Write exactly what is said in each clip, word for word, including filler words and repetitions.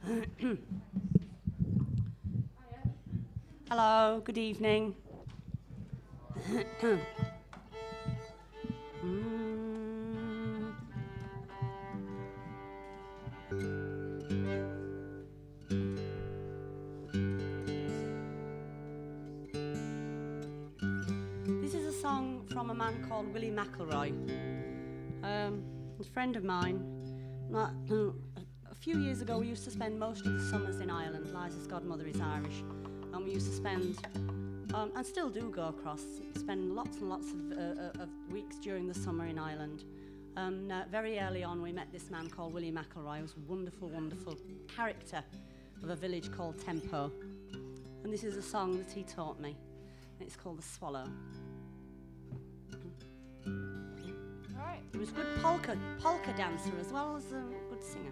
Hello, good evening. mm. This is a song from a man called Willie McElroy. Um, he's a friend of mine. Not, uh, a few years ago, we used to spend most of the summers in Ireland. Liza's godmother is Irish. And we used to spend, um, and still do go across, spend lots and lots of, uh, of weeks during the summer in Ireland. And uh, very early on, we met this man called Willie McElroy, who was a wonderful, wonderful character of a village called Tempo. And this is a song that he taught me. And it's called The Swallow. All right. He was a good polka, polka dancer as well as a good singer.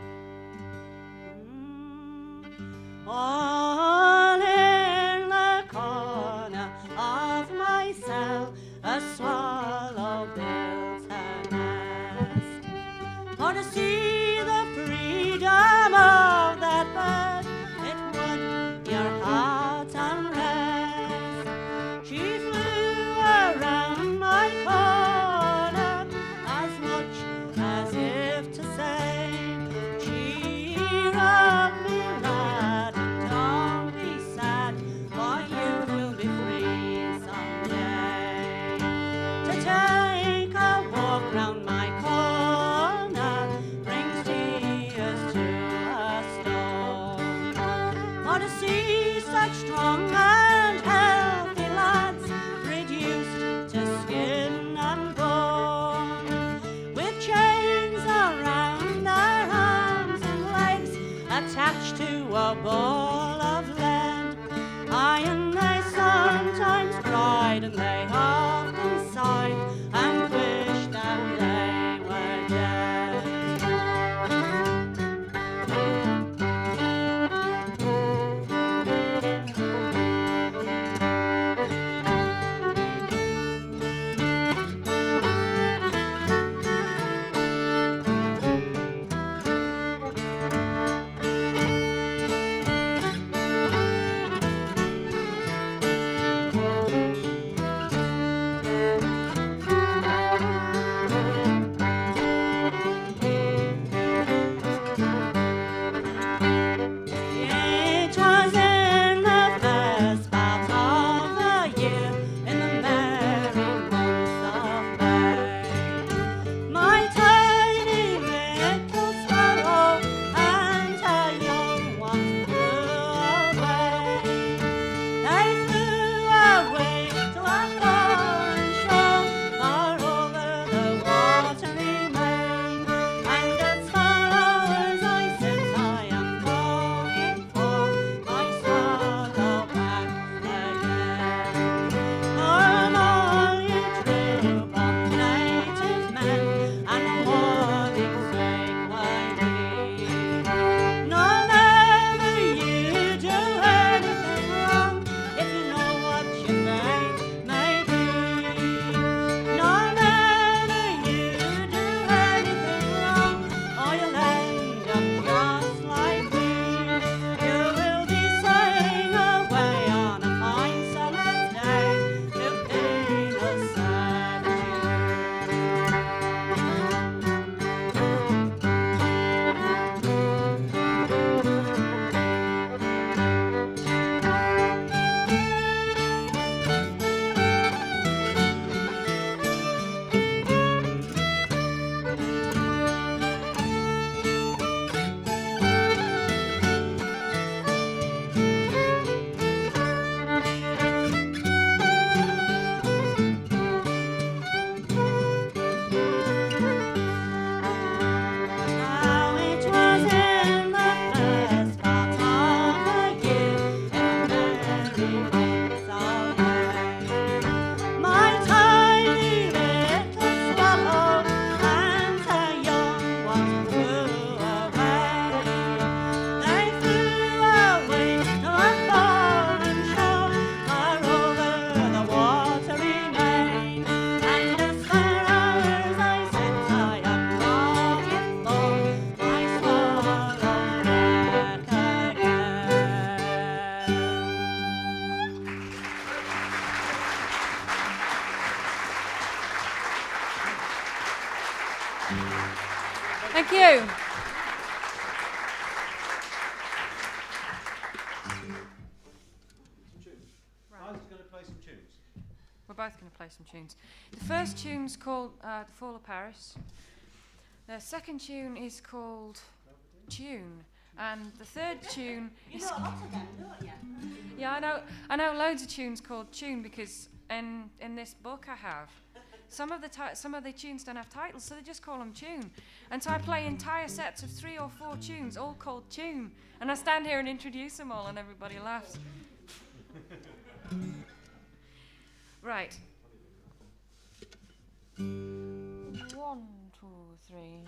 Mm. All in the corner of my cell, a swallow built a nest. For to see the freedom of that bird, it would your heart unrest. She flew around my corner as much as if to say, cheer up, me lad, and don't be sad, for you will be free someday. To take a walk round my corner brings tears to a stone. For to see such strong and healthy lads reduced to skin and bone, with chains around their arms and legs attached to a ball of lead. Aye, and they sometimes cried and they often sighed and wished that they were dead. you. We're both going to play some tunes. The first tune's called uh, The Fall of Paris. The second tune is called Tune. And the third tune You is... know a lot of them, don't you? Yeah, I know I know loads of tunes called Tune because in, in this book I have, some of the ti- some of the tunes don't have titles, so they just call them Tune. And so I play entire sets of three or four tunes, all called Tune. And I stand here and introduce them all and everybody laughs. Right. One, two, three.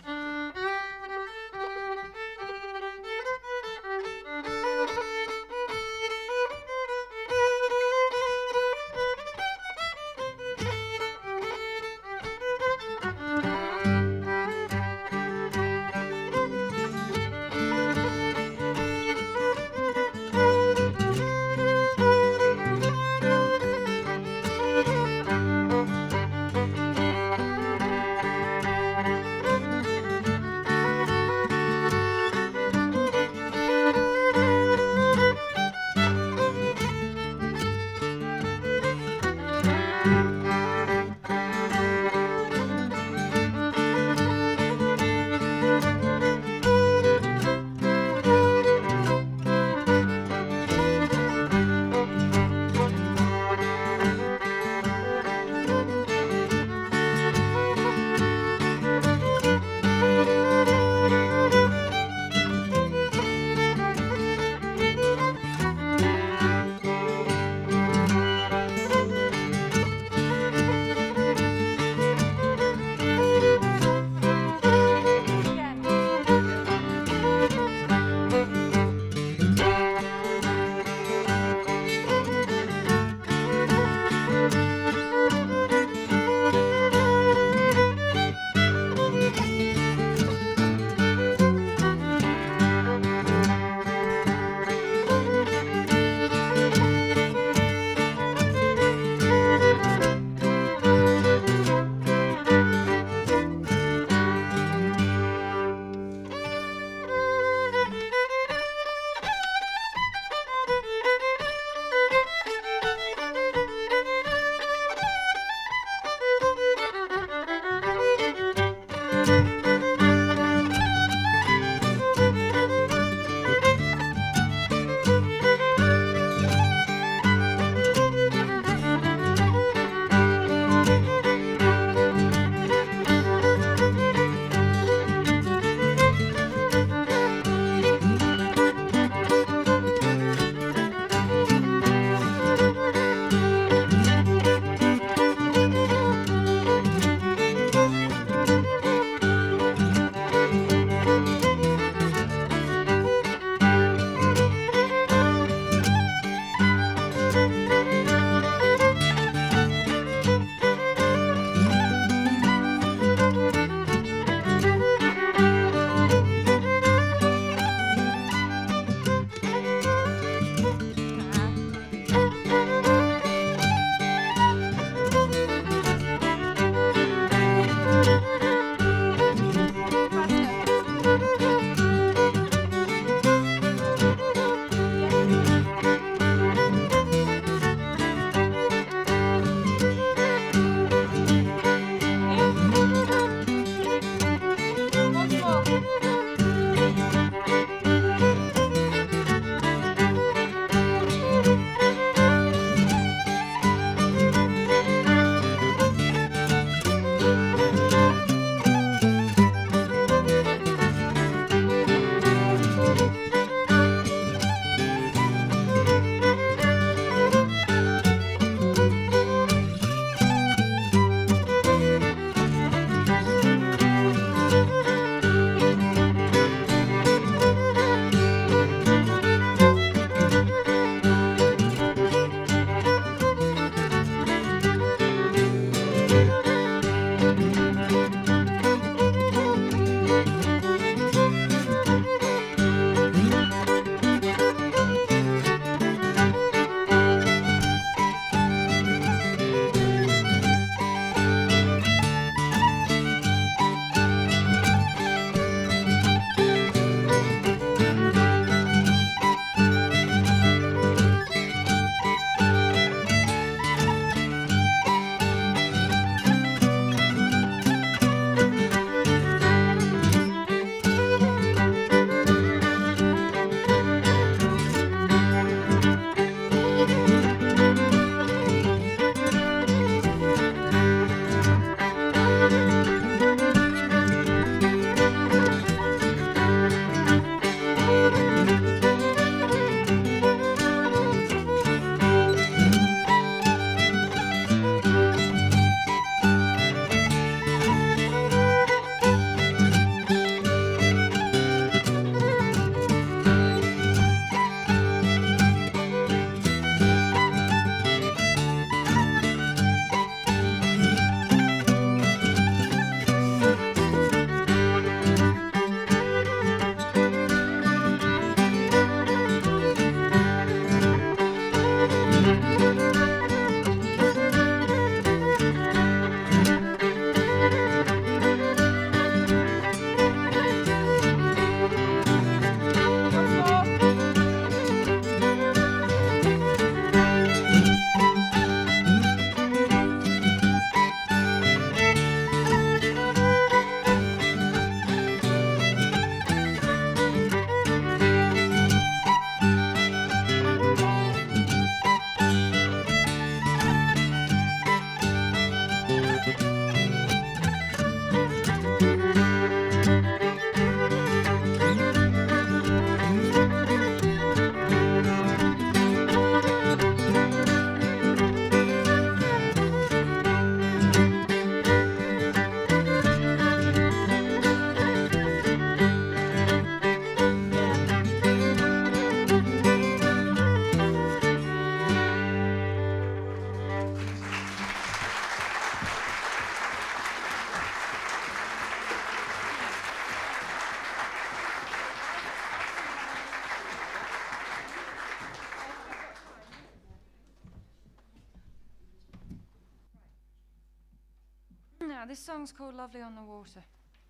Now, this song's called Lovely on the Water.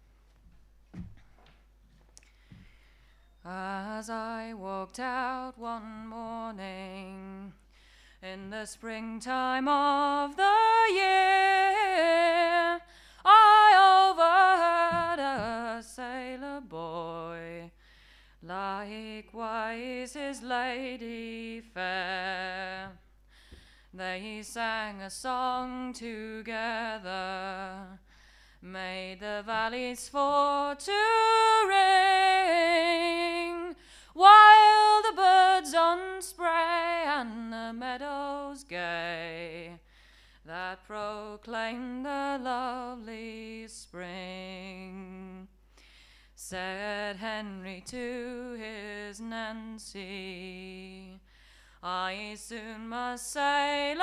As I walked out one morning in the springtime of the year, I overheard a sailor boy, likewise his lady fair. They sang a song together, made the valleys for to ring, while the birds on spray and the meadows gay, that proclaimed the lovely spring. Said Henry to his Nancy, I soon must sail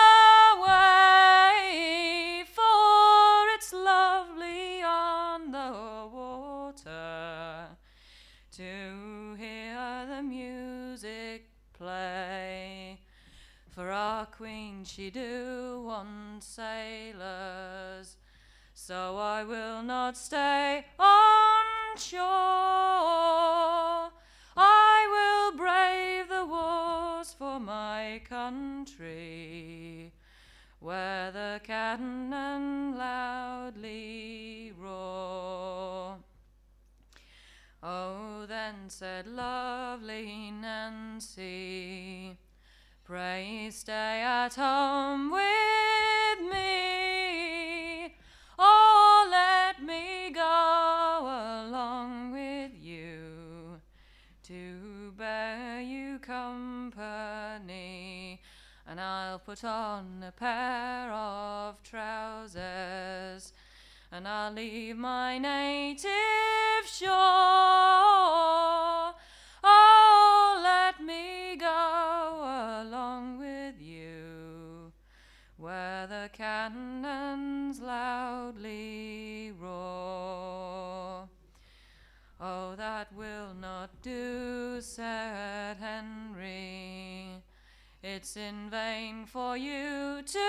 away, for it's lovely on the water to hear the music play. For our queen she do want sailors, so I will not stay on shore. I will brave the wars for my country, where the cannon loudly roar. Oh, then said lovely Nancy, pray stay at home with me, or let me go along with you to bear you company, and I'll put on a pair of trousers, and I'll leave my native shore. Oh, let me go along with you, where the cannons loudly roar. Oh, that will not do, said Henry. It's in vain for you to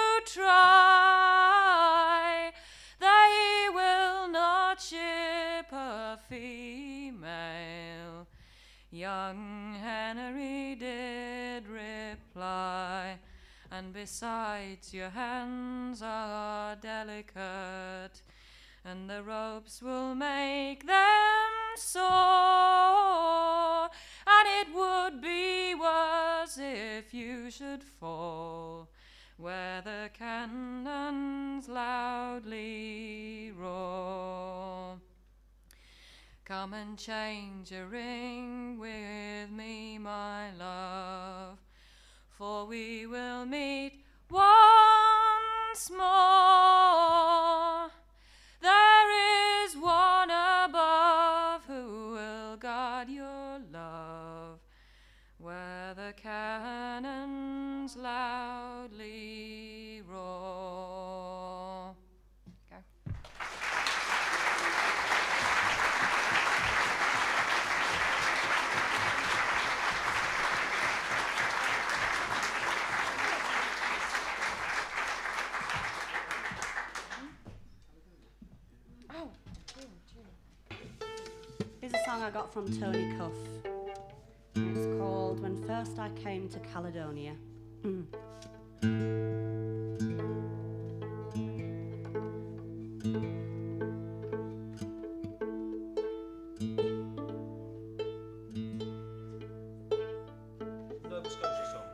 try. They will not ship a female. Young Henry did reply, and besides your hands are delicate, and the ropes will make them sore, and it would be worse if you should fall where the cannons loudly roar. Come and change a ring with me, my love, for we will meet once more. There is one above who will guard your love, where the cannons loudly roar. Go. Oh, tune, tune. Here's a song I got from Tony Cuff. It's called When First I Came to Caledonia. Mm. Nova Scotia song.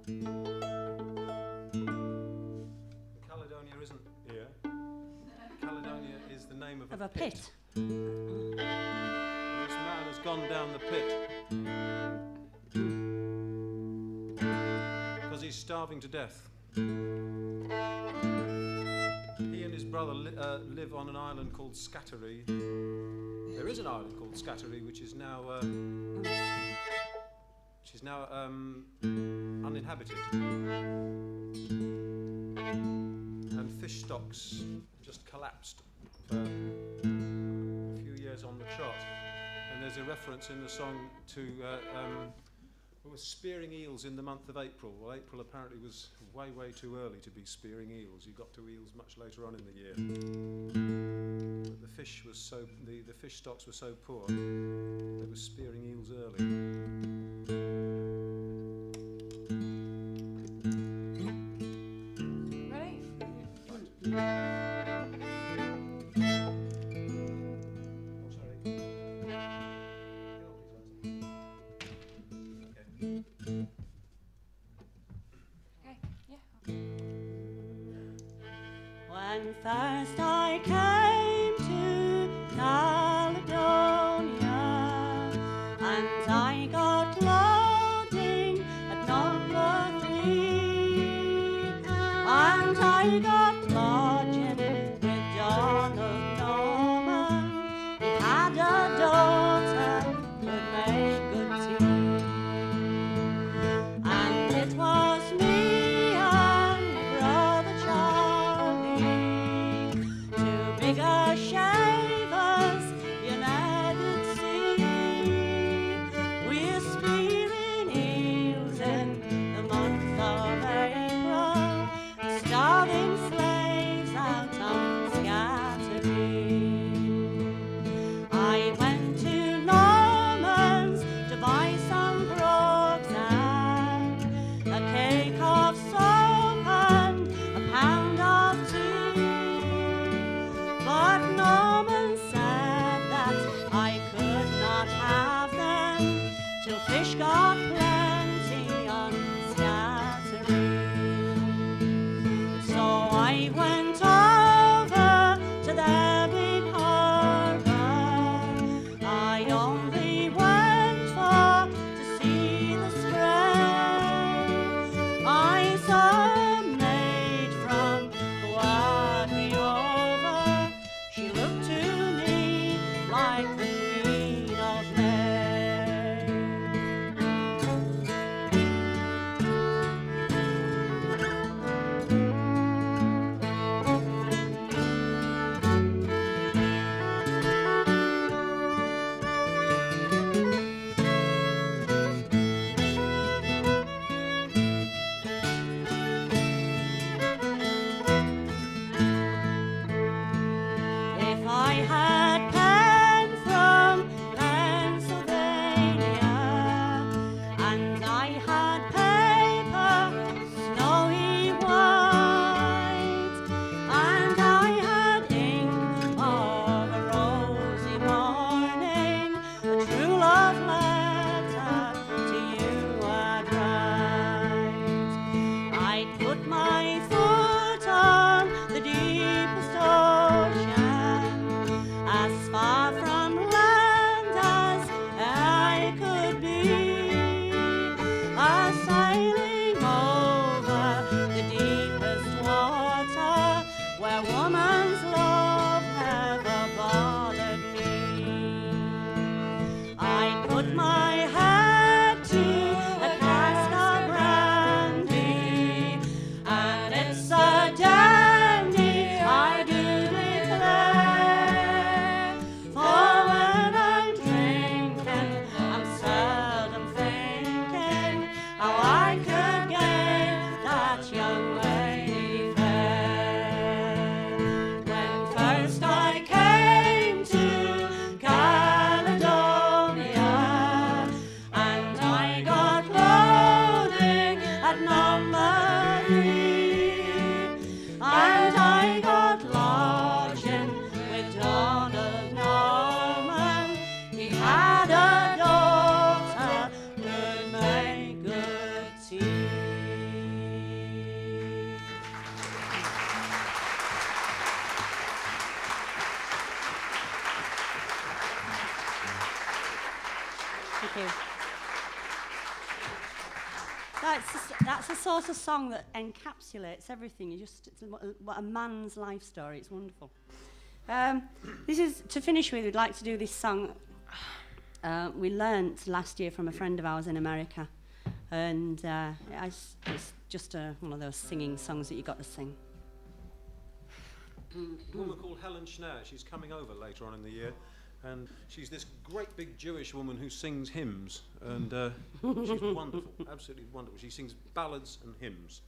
Caledonia isn't here. Caledonia is the name of a, Of a pit. pit. This man has gone down the pit because he's starving to death. He and his brother li- uh, live on an island called Scattery. There is an island called Scattery which is now uh, which is now um, uninhabited, and fish stocks just collapsed for a few years on the trot. And there's a reference in the song to uh, um, We were spearing eels in the month of April. Well, April apparently was way, way too early to be spearing eels. You got to eels much later on in the year. But the fish was so the, the fish stocks were so poor, they were spearing eels early. Ready? Oh, sorry. Okay, yeah. When first I came to Caledonia, and I got loading at number three, and I got lodging with Donald Norman. He had a daughter could make good tea, and it was me and brother Charlie, two bigger shavers you never see. We're spearing eels in the month of April, starving slaves out on Scattery. I went to Norman's to buy some brogues and a cake of soap and a pound of tea. But Norman said that I could not have them till fish got plenty on Scattery. So I went over to their big harbour. I only went for to see the spray. I saw a maid from Guadry over. She looked to me like the Queen of May. If I had pen from Pennsylvania, and I had paper snowy white, and I had ink of a rosy morning, a true love letter to you I'd write. I'd put my foot on the deepest ocean, as far from land as I could be, a sailing over the deepest water, where woman's love never bothered me. I put my head to a cask of brandy, and it's a dandy, I do declare. For when I'm drinking, I'm seldom thinking how I could gain that young lady fair. When first I came to Caledonia, and I got loading at number three, and I got lodging with Donald Norman. He had a daughter could make good tea. Thank you. That's a, that's a sort of song that encapsulates everything. You just it's a, what a man's life story. It's wonderful. Um, this is to finish with. We'd like to do this song. Uh, we learnt last year from a friend of ours in America, and uh, it's, it's just a, one of those singing songs that you got to sing. A woman called Helen Schneer. She's coming over later on in the year, And she's this great big Jewish woman who sings hymns, and uh, she's wonderful, absolutely wonderful. She sings ballads and hymns.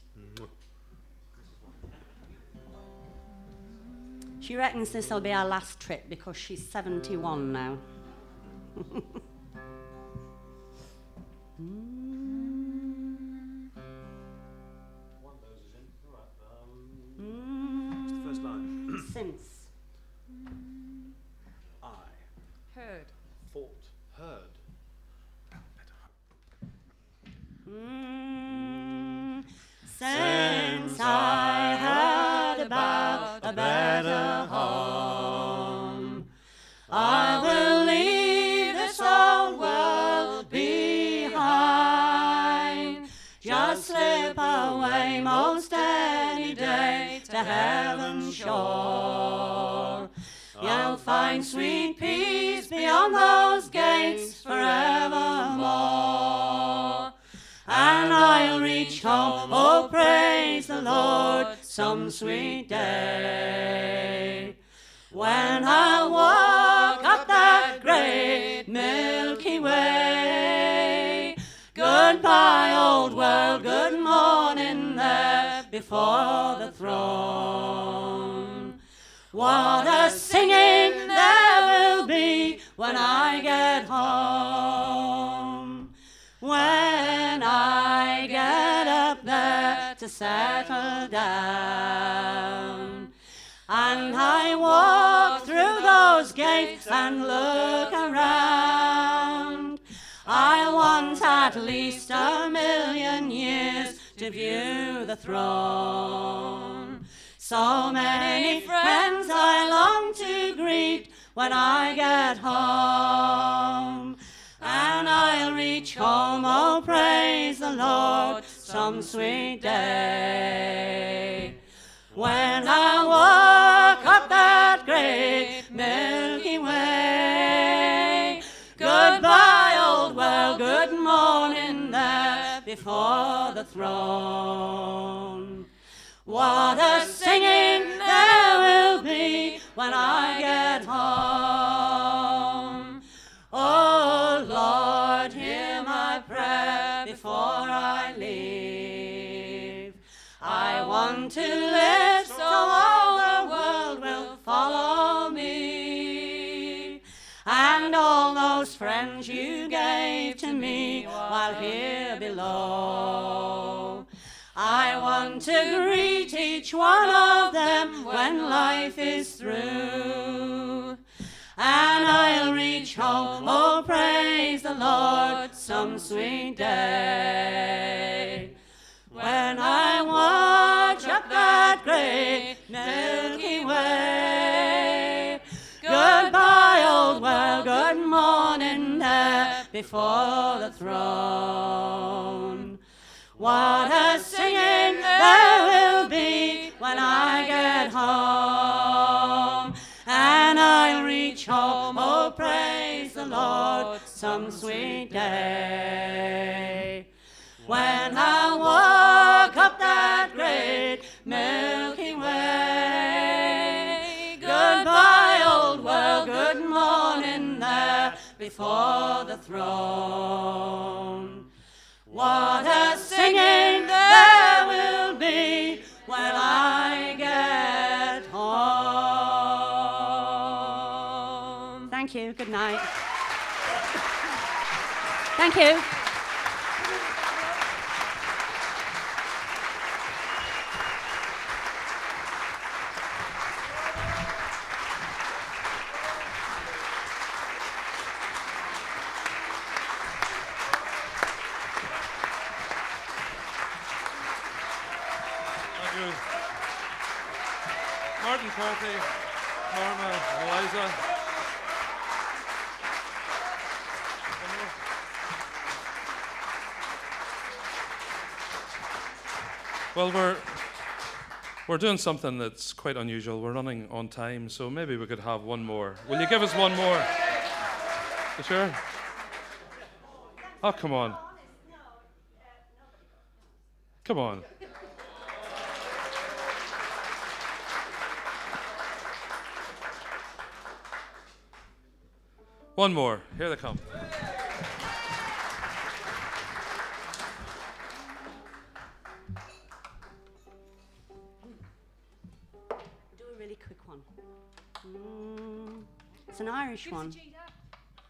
She reckons this will be our last trip because she's seventy-one now. What's the first line? Since. I Heard. thought, heard. Mm, since I heard about a better home, I will leave this old world behind. Just slip away most any day to heaven's shore. You'll find sweet peace beyond those gates forevermore. And I'll reach home, oh praise the Lord, some sweet day, when I'll walk up that great Milky Way. Goodbye, old world, good morning there before the throne. What a singing there will be when I get home, when I get up there to settle down, and I walk through those gates and look around. I want at least a million years to view the throne. So many friends I long to greet when I get home. And I'll reach home, oh praise the Lord, some sweet day, when I walk up that great Milky Way. Goodbye, old world, good morning there before the throne. What a singing there will be when I get home. Oh Lord, hear my prayer before I leave. I want to live so all the world will follow me, and all those friends you gave to me while here below. I want to greet each one of them when life is through. And I'll reach home, oh praise the Lord, some sweet day, when I watch up that great Milky Way. Goodbye, old world, good morning there before the throne. What a singing there will be when I get home. And I'll reach home, oh praise the Lord, some sweet day, when I walk up that great Milky Way. Goodbye, old world, good morning there before the throne. What a singing there will be when I get home. Thank you. Good night. Thank you. Martin Carthy, Norma, Eliza. Well, we're we're doing something that's quite unusual. We're running on time, so maybe we could have one more. Will you give us one more? You sure? Oh, come on. Come on. One more. Here they come. Do a really quick one. Mm, it's an Irish Give one. us a G, Dad.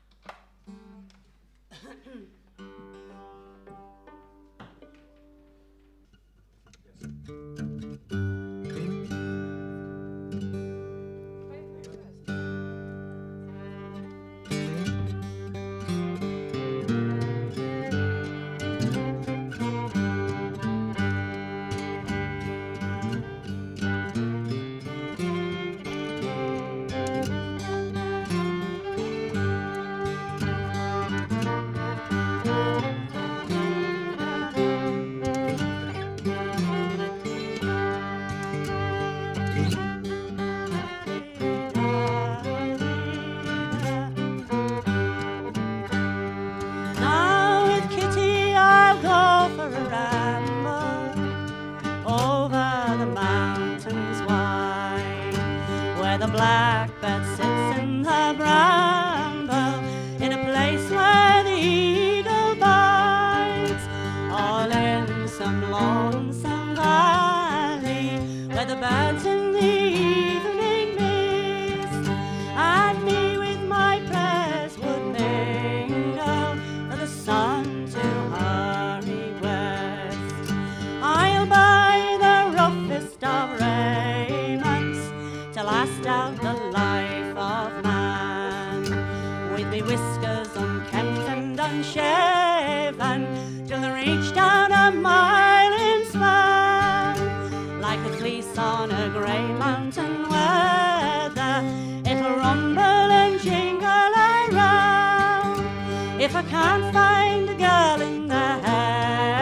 Now with Kitty I'll go for a ramble over the mountains wide, where the blackbird sits in the bramble, in a place where the eagle bites, all in some lonesome valley, where the birds in the evening mist and me with my prayers would mingle for the sun to hurry west. I'll buy the roughest of raiments to last out the life of man, with me whiskers unkempt and unshaven till they reach down a mile in span, like the fleece on a grey mountain weather. It'll rumble and jingle around if I can't find a girl in the hair